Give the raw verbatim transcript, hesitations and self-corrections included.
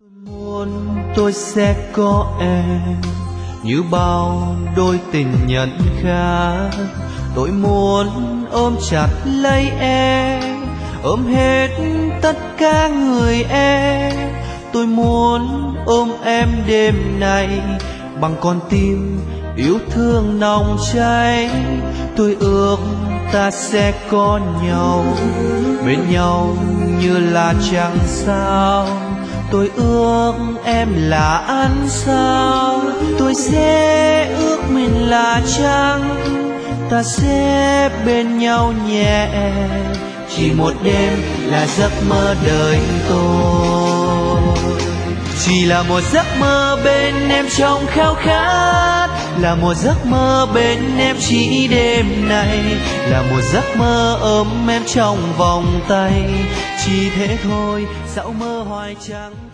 Muốn tôi sẽ có em như bao đôi tình nhân khác. Tôi muốn ôm chặt lấy em, ôm hết tất cả người em. Tôi muốn ôm em đêm nay bằng con tim yêu thương nồng cháy. Tôi ước ta sẽ có nhau, bên nhau như là trăng sao. Tôi ước em là ánh sao, tôi sẽ ước mình là trăng. Ta sẽ bên nhau nhẹ, chỉ một đêm là giấc mơ đời tôi. Chỉ là một giấc mơ bên em trong khao khát, là một giấc mơ bên em chỉ đêm nay, là một giấc mơ ôm em trong vòng tay. Chỉ thế thôi, dạo mơ hoài chẳng